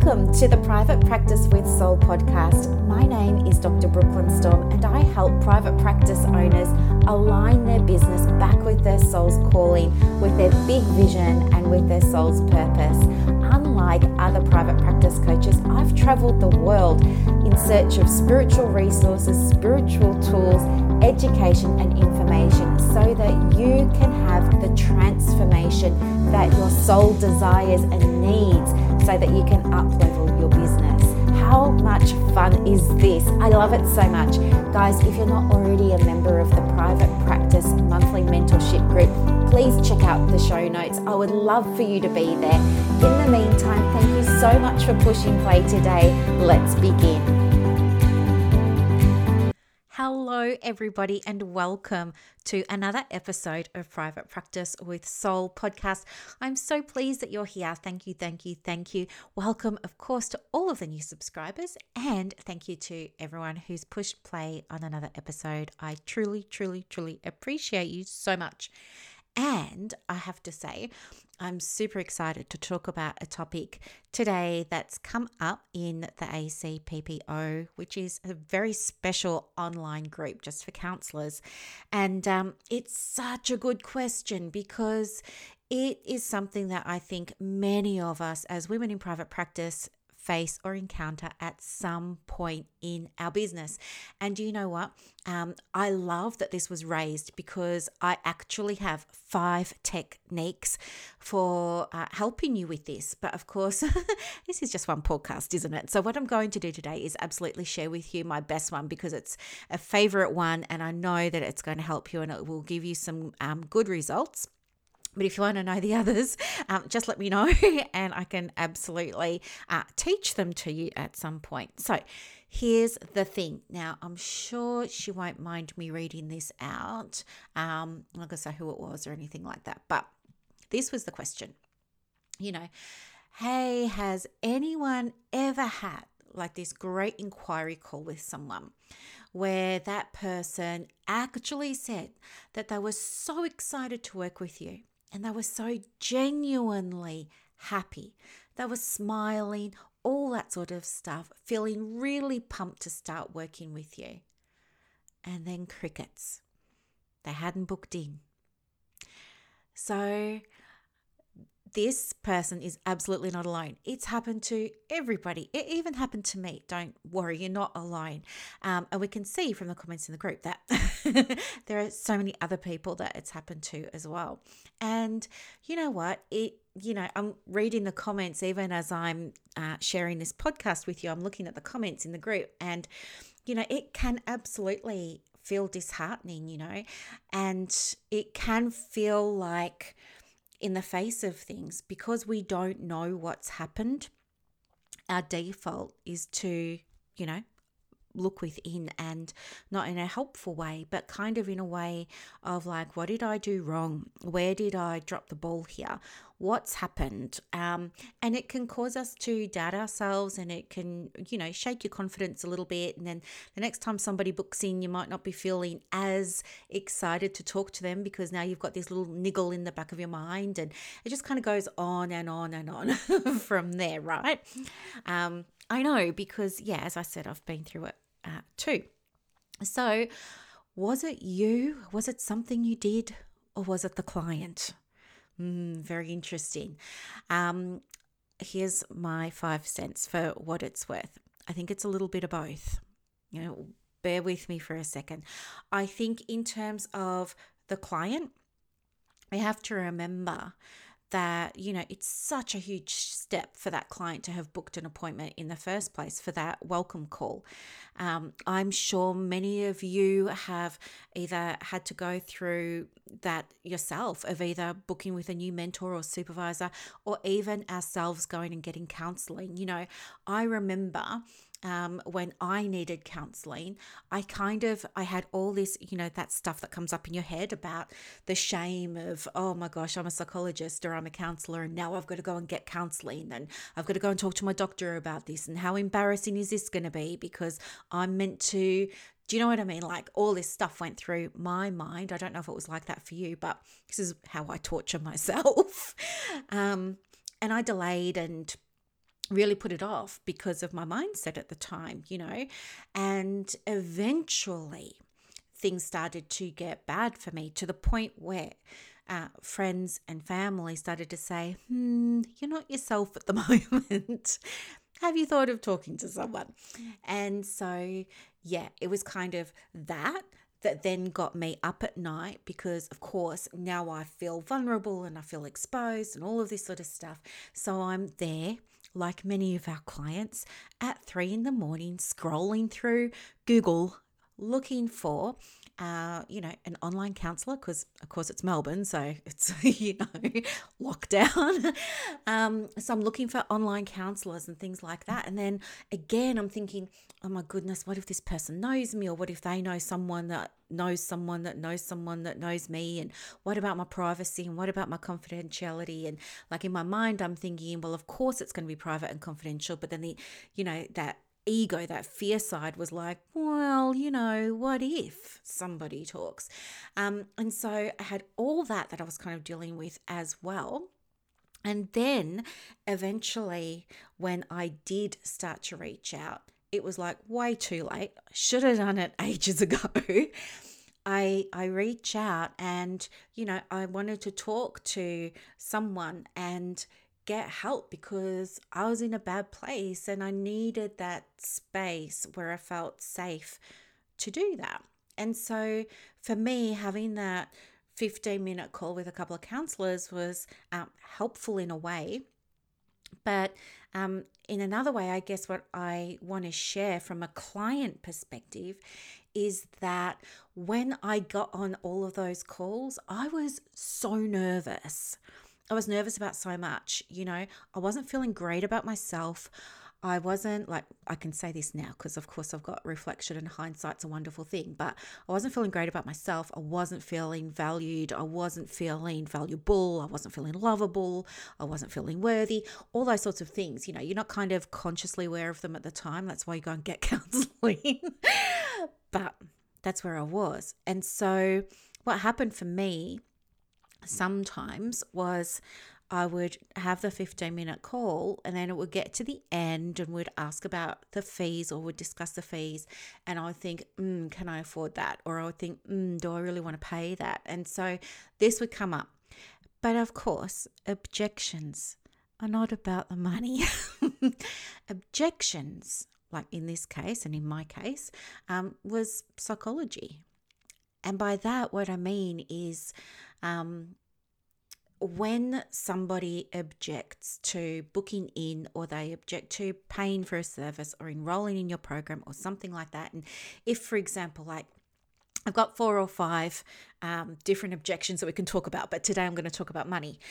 Welcome to the Private Practice with Soul podcast. My name is Dr. Brooklyn Storm, and I help private practice owners align their business back with their soul's calling, with their big vision and with their soul's purpose. Unlike other private practice coaches, I've traveled the world in search of spiritual resources, spiritual tools, education and information so that you can have the transformation that your soul desires and needs so that you can up-level your business. How much fun is this? I love it so much. Guys, if you're not already a member of the Private Practice Monthly Mentorship Group, please check out the show notes. I would love for you to be there. In the meantime, thank you so much for pushing play today. Let's begin. Hello, everybody, and welcome to another episode of Private Practice with Soul podcast. I'm so pleased that you're here. Thank you, thank you, thank you. Welcome, of course, to all of the new subscribers, and thank you to everyone who's pushed play on another episode. I truly, truly, truly appreciate you so much. And I have to say, I'm super excited to talk about a topic today that's come up in the ACPPO, which is a very special online group just for counsellors. And it's such a good question because it is something that I think many of us as women in private practice face or encounter at some point in our business. And you know what? I love that this was raised because I actually have 5 techniques for helping you with this. But of course, this is just one podcast, isn't it? So what I'm going to do today is absolutely share with you my best one because it's a favorite one and I know that it's going to help you and it will give you some good results. But if you want to know the others, just let me know and I can absolutely teach them to you at some point. So here's the thing. Now, I'm sure she won't mind me reading this out. I'm not going to say who it was or anything like that. But this was the question. You know, hey, has anyone ever had like this great inquiry call with someone where that person actually said that they were so excited to work with you? And they were so genuinely happy. They were smiling, all that sort of stuff, feeling really pumped to start working with you. And then crickets. They hadn't booked in. So this person is absolutely not alone. It's happened to everybody. It even happened to me. Don't worry, you're not alone. And we can see from the comments in the group that there are so many other people that it's happened to as well. And you know what? I'm reading the comments even as I'm sharing this podcast with you. I'm looking at the comments in the group and, it can absolutely feel disheartening, and it can feel like in the face of things, because we don't know what's happened, our default is to, look within and not in a helpful way, but kind of in a way of like, what did I do wrong? Where did I drop the ball here? What's happened? And it can cause us to doubt ourselves and it can, shake your confidence a little bit. And then the next time somebody books in, you might not be feeling as excited to talk to them because now you've got this little niggle in the back of your mind and it just kind of goes on and on and on from there, right? I know because, as I said, I've been through it too. So was it you? Was it something you did or was it the client? Very interesting. Here's my 5 cents for what it's worth. I think it's a little bit of both. Bear with me for a second. I think in terms of the client, we have to remember that, it's such a huge step for that client to have booked an appointment in the first place for that welcome call. I'm sure many of you have either had to go through that yourself of either booking with a new mentor or supervisor or even ourselves going and getting counseling. I remember when I needed counseling, I had all this, that stuff that comes up in your head about the shame of, oh my gosh, I'm a psychologist or I'm a counselor and now I've got to go and get counseling and I've got to go and talk to my doctor about this and how embarrassing is this going to be because I'm meant to, do you know what I mean? Like all this stuff went through my mind. I don't know if it was like that for you, but this is how I torture myself. And I delayed and really put it off because of my mindset at the time, and eventually things started to get bad for me to the point where friends and family started to say, you're not yourself at the moment. Have you thought of talking to someone? And so, yeah, it was kind of that then got me up at night because, of course, now I feel vulnerable and I feel exposed and all of this sort of stuff. So I'm there, like many of our clients, at 3 a.m, scrolling through Google looking for an online counselor because, of course, it's Melbourne, so it's, lockdown. So I'm looking for online counselors and things like that. And then again, I'm thinking, oh my goodness, what if this person knows me, or what if they know someone that knows someone that knows someone that knows me? And what about my privacy? And what about my confidentiality? And like in my mind, I'm thinking, well, of course it's going to be private and confidential. But then that ego, that fear side was like, well, what if somebody talks? And so I had all that I was kind of dealing with as well. And then eventually when I did start to reach out, it was like way too late. I should have done it ages ago. I reach out and, I wanted to talk to someone and get help because I was in a bad place and I needed that space where I felt safe to do that. And so for me, having that 15-minute call with a couple of counselors was helpful in a way. But in another way, I guess what I want to share from a client perspective is that when I got on all of those calls, I was so nervous. I was nervous about so much, I wasn't feeling great about myself. I wasn't like, I can say this now because of course I've got reflection and hindsight's a wonderful thing, but I wasn't feeling great about myself. I wasn't feeling valued. I wasn't feeling valuable. I wasn't feeling lovable. I wasn't feeling worthy, all those sorts of things. You're not kind of consciously aware of them at the time. That's why you go and get counseling. But that's where I was. And so what happened for me sometimes was I would have the 15-minute call and then it would get to the end and we'd ask about the fees or would discuss the fees. And I would think, can I afford that? Or I would think, do I really want to pay that? And so this would come up. But of course, objections are not about the money. Objections, like in this case and in my case, was psychology. And by that, what I mean is when somebody objects to booking in or they object to paying for a service or enrolling in your program or something like that. And if, for example, like I've got 4 or 5 different objections that we can talk about, but today I'm going to talk about money.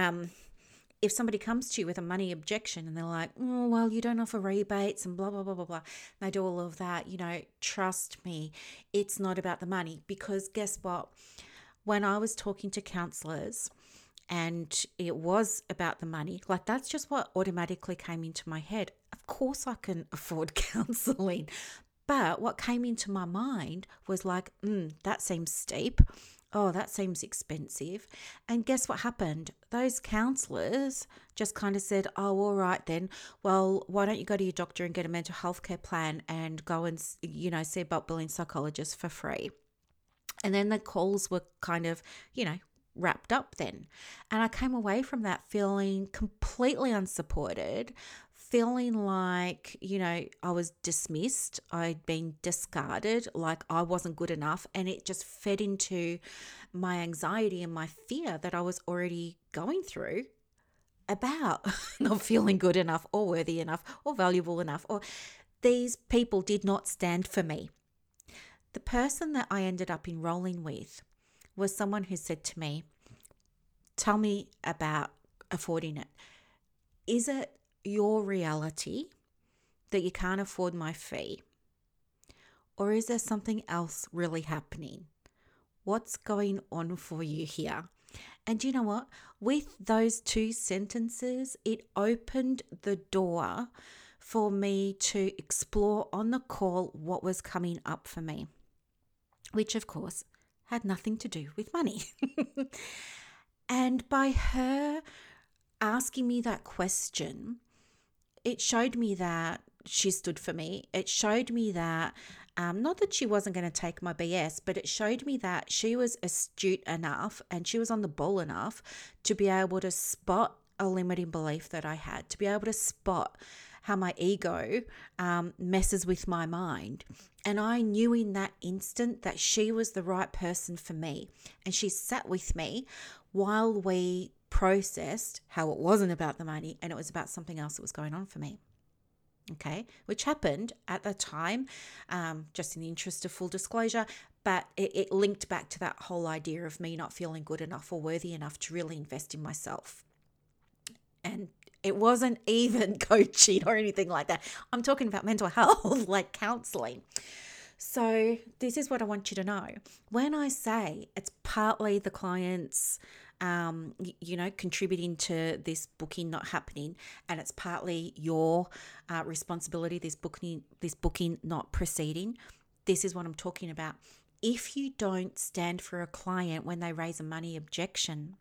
If somebody comes to you with a money objection and they're like, oh, well, you don't offer rebates and blah, blah, blah, blah, blah, they do all of that, trust me, it's not about the money. Because guess what? When I was talking to counselors and it was about the money, like that's just what automatically came into my head. Of course I can afford counseling. But what came into my mind was like, that seems steep. Oh, that seems expensive. And guess what happened? Those counselors just kind of said, oh, all right then. Well, why don't you go to your doctor and get a mental health care plan and go and, see a bulk billing psychologist for free. And then the calls were kind of, wrapped up then. And I came away from that feeling completely unsupported, feeling like, I was dismissed, I'd been discarded, like I wasn't good enough. And it just fed into my anxiety and my fear that I was already going through about not feeling good enough or worthy enough or valuable enough, or these people did not stand for me. The person that I ended up enrolling with was someone who said to me, tell me about affording it. Is it your reality that you can't afford my fee? Or is there something else really happening? What's going on for you here? And you know what? With those 2 sentences, it opened the door for me to explore on the call what was coming up for me, which of course had nothing to do with money. And by her asking me that question, it showed me that she stood for me. It showed me that, not that she wasn't going to take my BS, but it showed me that she was astute enough and she was on the ball enough to be able to spot a limiting belief that I had, to be able to spot how my ego messes with my mind. And I knew in that instant that she was the right person for me. And she sat with me while we processed how it wasn't about the money and it was about something else that was going on for me. Okay, which happened at the time, just in the interest of full disclosure, but it linked back to that whole idea of me not feeling good enough or worthy enough to really invest in myself. And it wasn't even coaching or anything like that. I'm talking about mental health, like counseling. So this is what I want you to know. When I say it's partly the client's, contributing to this booking not happening, and it's partly your responsibility, this booking not proceeding, this is what I'm talking about. If you don't stand for a client when they raise a money objection,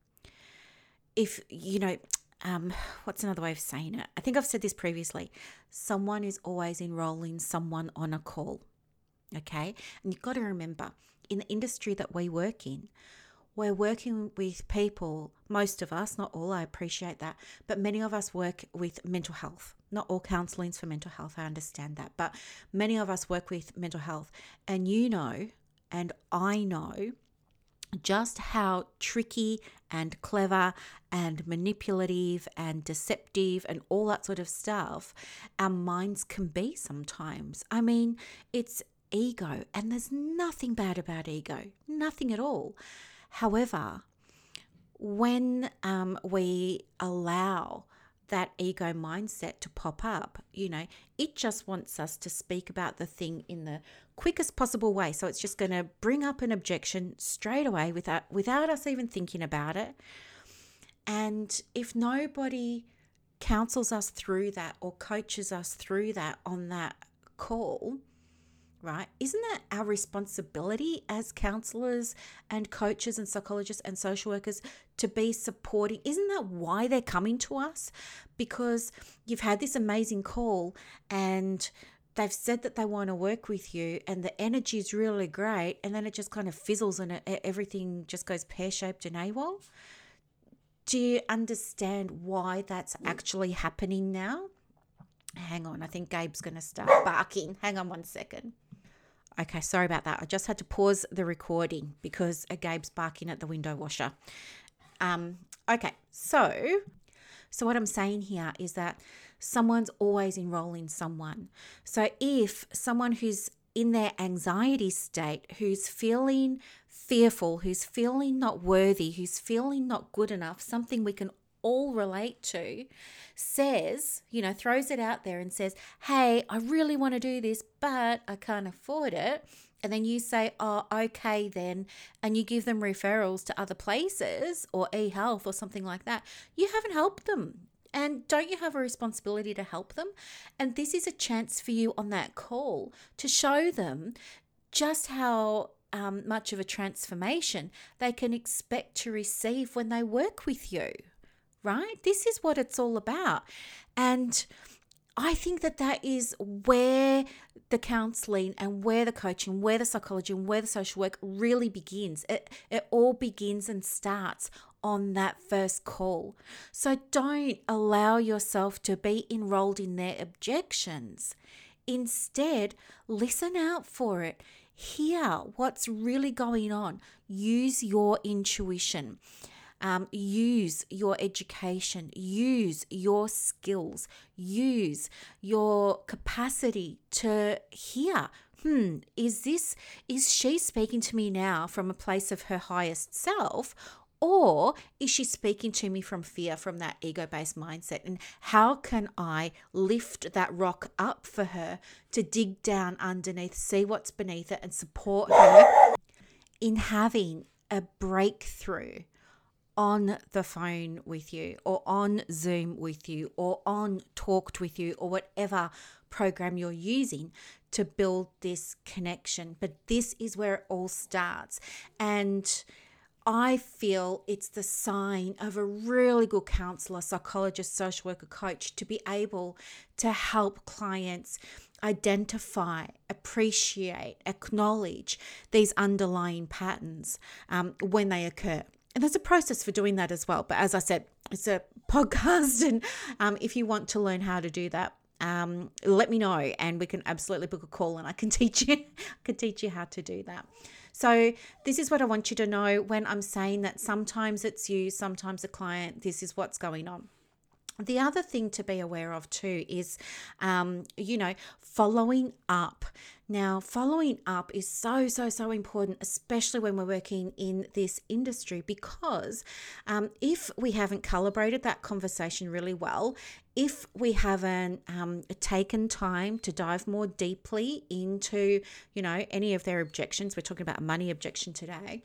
what's another way of saying it? I think I've said this previously. Someone is always enrolling someone on a call, okay? And you've got to remember, in the industry that we work in, we're working with people, most of us, not all, I appreciate that, but many of us work with mental health. Not all counselling's for mental health, I understand that, but many of us work with mental health. And you know, and I know, just how tricky and clever and manipulative and deceptive and all that sort of stuff our minds can be sometimes. I mean, it's ego, and there's nothing bad about ego, nothing at all. However, when we allow that ego mindset to pop up, it just wants us to speak about the thing in the quickest possible way. So it's just going to bring up an objection straight away without us even thinking about it. And if nobody counsels us through that or coaches us through that on that call, right? Isn't that our responsibility as counselors and coaches and psychologists and social workers to be supporting? Isn't that why they're coming to us? Because you've had this amazing call and they've said that they want to work with you and the energy is really great, and then it just kind of fizzles and everything just goes pear-shaped and AWOL. Do you understand why that's actually happening now? Hang on, I think Gabe's going to start barking. Hang on one second. Okay, sorry about that. I just had to pause the recording because Gabe's barking at the window washer. Okay, so what I'm saying here is that someone's always enrolling someone. So if someone who's in their anxiety state, who's feeling fearful, who's feeling not worthy, who's feeling not good enough, something we can all relate to, says, throws it out there and says, hey, I really want to do this, but I can't afford it. And then you say, oh, okay then, and you give them referrals to other places or eHealth or something like that. You haven't helped them. And don't you have a responsibility to help them? And this is a chance for you on that call to show them just how much of a transformation they can expect to receive when they work with you. Right? This is what it's all about. And I think that is where the counseling and where the coaching, where the psychology and where the social work really begins. It all begins and starts on that first call. So don't allow yourself to be enrolled in their objections. Instead, listen out for it. Hear what's really going on. Use your intuition. Use your education, use your skills, use your capacity to hear. Is she speaking to me now from a place of her highest self, or is she speaking to me from fear, from that ego-based mindset? And how can I lift that rock up for her to dig down underneath, see what's beneath it, and support her in having a breakthrough on the phone with you, or on Zoom with you, or on Talked with you, or whatever program you're using to build this connection. But this is where it all starts. And I feel it's the sign of a really good counselor, psychologist, social worker, coach to be able to help clients identify, appreciate, acknowledge these underlying patterns when they occur. And there's a process for doing that as well. But as I said, it's a podcast. And if you want to learn how to do that, let me know and we can absolutely book a call and I can teach you how to do that. So this is what I want you to know when I'm saying that sometimes it's you, sometimes the client, this is what's going on. The other thing to be aware of too is, following up. Now, following up is so important, especially when we're working in this industry, because if we haven't calibrated that conversation really well, if we haven't taken time to dive more deeply into, any of their objections, we're talking about a money objection today,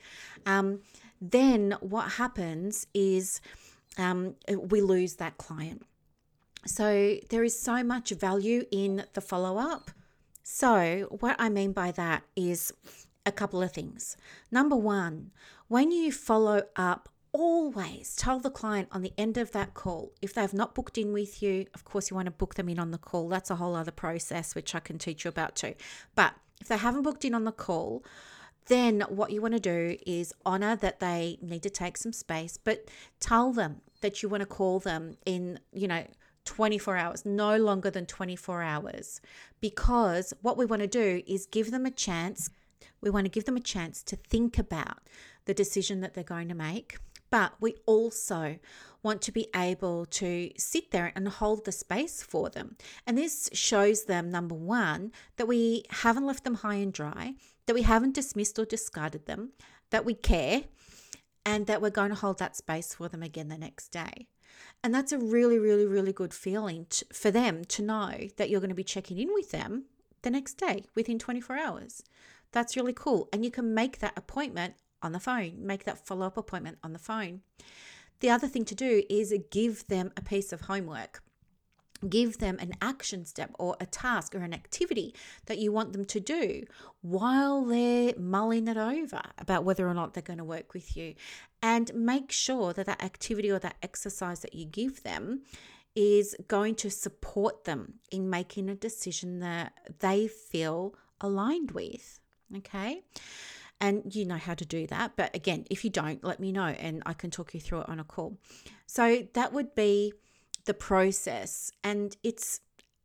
then what happens is we lose that client. So there is so much value in the follow-up. So what I mean by that is a couple of things. Number one, when you follow up, always tell the client on the end of that call, if they've not booked in with you, of course you want to book them in on the call. That's a whole other process, which I can teach you about too. But if they haven't booked in on the call, then what you want to do is honor that they need to take some space, but tell them that you want to call them in, 24 hours, no longer than 24 hours, because what we want to do is give them a chance. We want to give them a chance to think about the decision that they're going to make, but we also want to be able to sit there and hold the space for them. And this shows them, number one, that we haven't left them high and dry, that we haven't dismissed or discarded them, that we care, and that we're going to hold that space for them again the next day. And that's a really, really, really good feeling for them to know that you're going to be checking in with them the next day within 24 hours. That's really cool. And you can make that appointment on the phone, make that follow-up appointment on the phone. The other thing to do is give them a piece of homework. Give them an action step or a task or an activity that you want them to do while they're mulling it over about whether or not they're going to work with you. And make sure that that activity or that exercise that you give them is going to support them in making a decision that they feel aligned with. Okay? And you know how to do that. But again, if you don't, let me know and I can talk you through it on a call. So that would be the process, and it's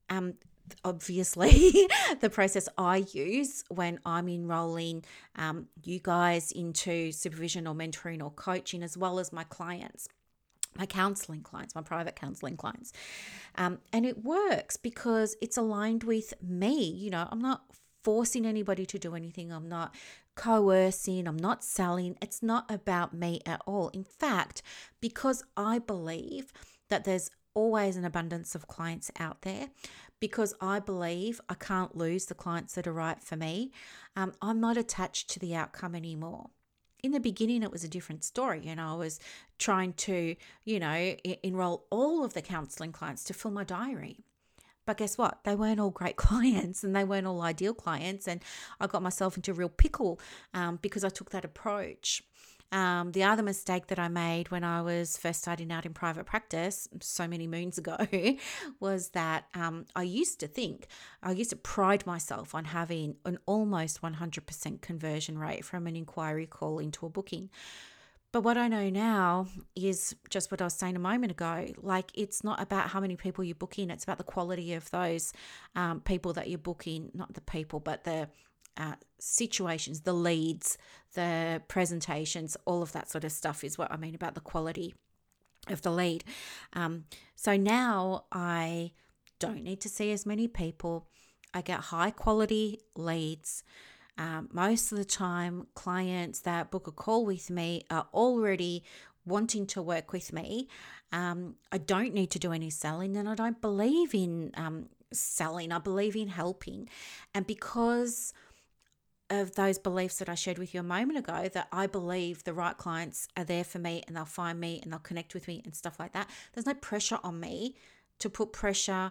obviously the process I use when I'm enrolling you guys into supervision or mentoring or coaching, as well as my clients, my counseling clients, my private counseling clients. And it works because it's aligned with me. I'm not forcing anybody to do anything. I'm not coercing. I'm not selling. It's not about me at all. In fact, because I believe that there's always an abundance of clients out there, because I believe I can't lose the clients that are right for me, I'm not attached to the outcome anymore. In the beginning, it was a different story. I was trying to, enroll all of the counseling clients to fill my diary. But guess what? They weren't all great clients and they weren't all ideal clients. And I got myself into a real pickle because I took that approach. The other mistake that I made when I was first starting out in private practice so many moons ago was that I used to pride myself on having an almost 100% conversion rate from an inquiry call into a booking. But what I know now is just what I was saying a moment ago. Like, it's not about how many people you book in. It's about the quality of those people that you book in, not the people, but the situations, the leads, the presentations, all of that sort of stuff is what I mean about the quality of the lead. So now I don't need to see as many people. I get high quality leads. Most of the time, clients that book a call with me are already wanting to work with me. I don't need to do any selling, and I don't believe in selling. I believe in helping. And because of those beliefs that I shared with you a moment ago, that I believe the right clients are there for me and they'll find me and they'll connect with me and stuff like that, there's no pressure on me to put pressure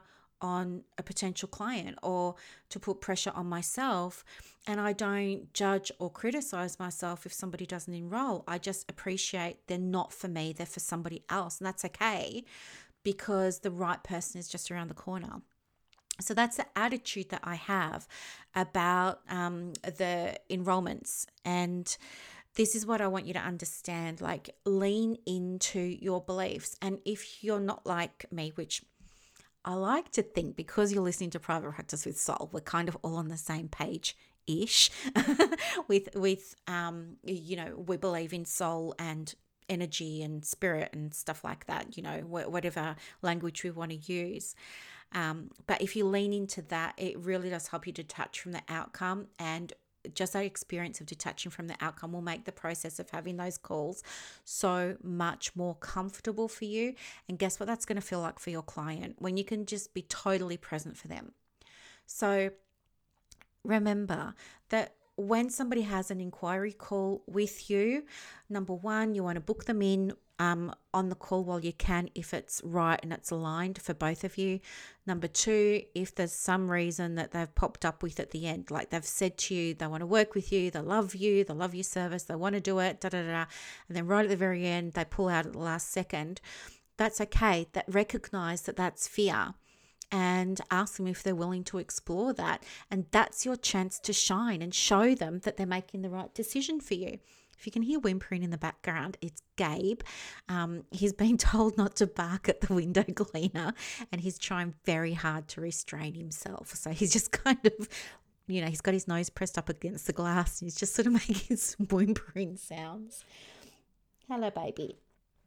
on a potential client or to put pressure on myself. And I don't judge or criticize myself if somebody doesn't enroll. I just appreciate they're not for me, they're for somebody else. And that's okay, because the right person is just around the corner. So that's the attitude that I have about the enrollments. And this is what I want you to understand. Like, lean into your beliefs. And if you're not like me, which I like to think, because you're listening to Private Practice with Soul, we're kind of all on the same page ish with we believe in soul and energy and spirit and stuff like that, whatever language we want to use. But if you lean into that, it really does help you detach from the outcome, and just that experience of detaching from the outcome will make the process of having those calls so much more comfortable for you. And guess what that's going to feel like for your client when you can just be totally present for them. So remember that when somebody has an inquiry call with you, number one, you want to book them in on the call while you can, if it's right and it's aligned for both of you. Number two, if there's some reason that they've popped up with at the end, like they've said to you, they want to work with you, they love your service, they want to do it, and then right at the very end, they pull out at the last second. That's okay. That recognize that that's fear, and ask them if they're willing to explore that. And that's your chance to shine and show them that they're making the right decision for you. If you can hear whimpering in the background, it's Gabe. He's been told not to bark at the window cleaner, and he's trying very hard to restrain himself. So he's just kind of, he's got his nose pressed up against the glass, and he's just sort of making some whimpering sounds. Hello, baby.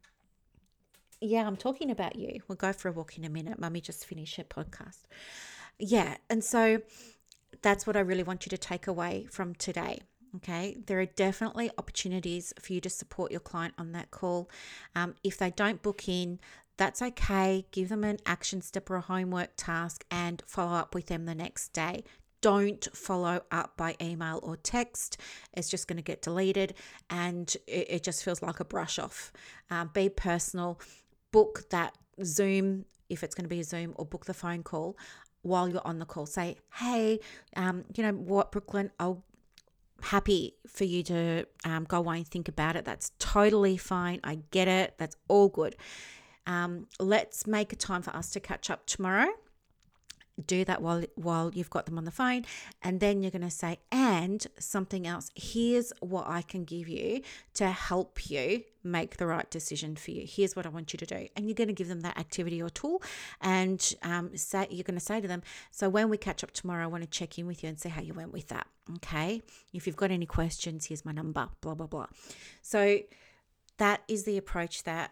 Yeah, I'm talking about you. We'll go for a walk in a minute. Mummy just finished her podcast. Yeah, and so that's what I really want you to take away from today. Okay, there are definitely opportunities for you to support your client on that call. If they don't book in, that's okay. Give them an action step or a homework task and follow up with them the next day. Don't follow up by email or text. It's just going to get deleted, and it just feels like a brush off. Be personal. Book that Zoom, if it's going to be a Zoom, or book the phone call while you're on the call. Say, hey, Brooklyn, I'll happy for you to go away and think about it. That's totally fine. I get it. That's all good. Let's make a time for us to catch up tomorrow. Do that while you've got them on the phone, and then you're going to say, and something else, here's what I can give you to help you make the right decision for you. Here's what I want you to do. And you're going to give them that activity or tool, and you're going to say to them, so when we catch up tomorrow, I want to check in with you and see how you went with that. Okay. If you've got any questions, here's my number, blah, blah, blah. So that is the approach that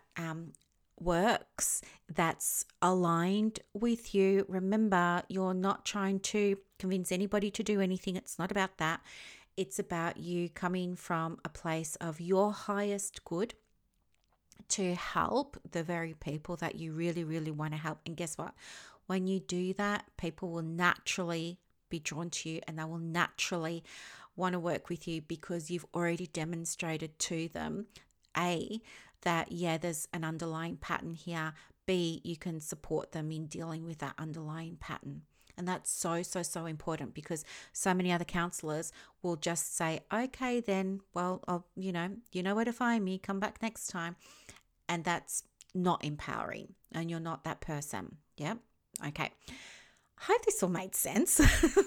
works, that's aligned with you. Remember, you're not trying to convince anybody to do anything. It's not about that. It's about you coming from a place of your highest good to help the very people that you really, really want to help. And guess what? When you do that, people will naturally be drawn to you, and they will naturally want to work with you, because you've already demonstrated to them, A, that, there's an underlying pattern here. B, you can support them in dealing with that underlying pattern. And that's so, so, so important, because so many other counselors will just say, okay, then, well, you know where to find me, come back next time. And that's not empowering, and you're not that person. Yeah. Okay. I hope this all made sense.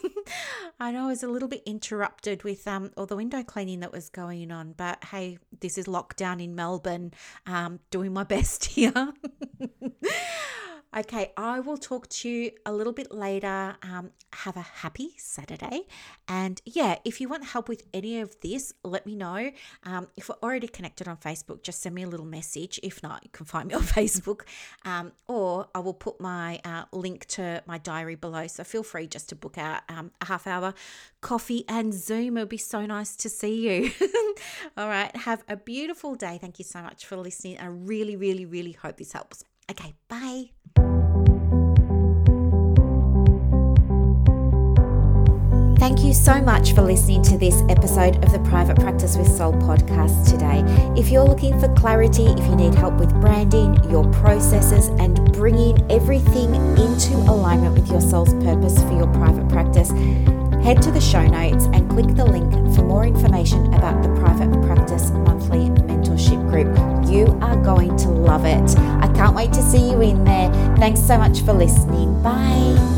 I know I was a little bit interrupted with all the window cleaning that was going on, but hey, this is lockdown in Melbourne, doing my best here. Okay, I will talk to you a little bit later. Have a happy Saturday. And if you want help with any of this, let me know. If we're already connected on Facebook, just send me a little message. If not, you can find me on Facebook. Or I will put my link to my diary below. So feel free just to book out a half-hour coffee and Zoom. It would be so nice to see you. All right, have a beautiful day. Thank you so much for listening. I really, really, really hope this helps. Okay, bye. Thank you so much for listening to this episode of the Private Practice with Soul podcast today. If you're looking for clarity, if you need help with branding, your processes, and bringing everything into alignment with your soul's purpose for your private practice, head to the show notes and click the link for more information about the Private Practice Monthly Mentorship Group. You are going to love it. I can't wait to see you in there. Thanks so much for listening. Bye.